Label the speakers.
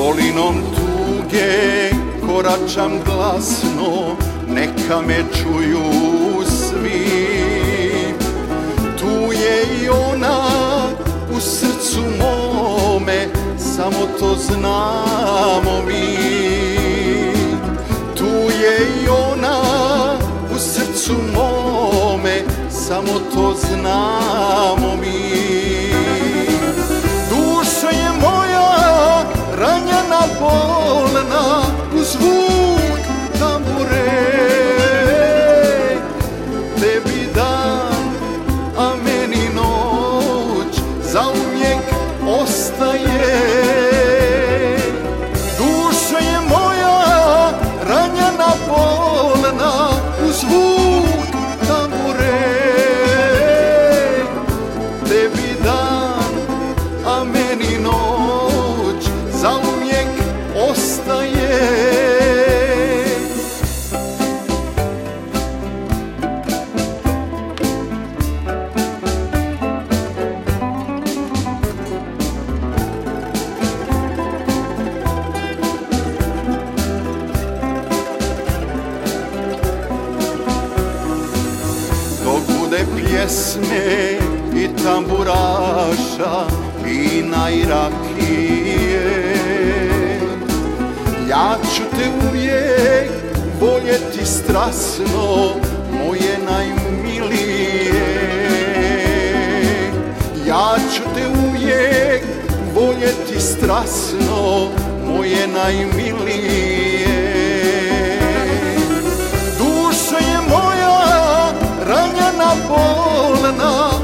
Speaker 1: Dolinom tuge koračam glasno, neka me čuju svi. Tu je i ona u srcu mome, samo to znamo mi. Tu je i ona u srcu mome, samo to znamo mi. Duša je moja ranjena, bolna, u zvuk tambure. Tebi dan, a meni noć, zauvijek ostaje. Duša je moja ranjena, bolna, u zvuk tambure. Tebi dan, a meni noć, zauvijek ostaje. Dok bude pjesme i tamburaša, vina i rakije, ja ću te uvijek voljeti strasno, moje najmilije. Ja ću te uvijek voljeti strasno, moje najmilije. Duša je moja ranjena, bolna,